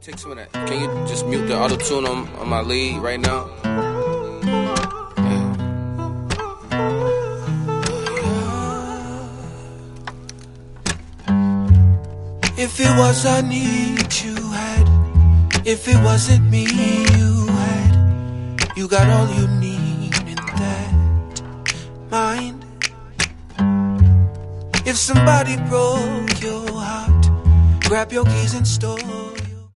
Take some of that. Can you just mute the auto tune on my lead right now? Yeah. If it was a need you had, if it wasn't me you had, you got all you need in that mind. If somebody broke your heart, grab your keys and store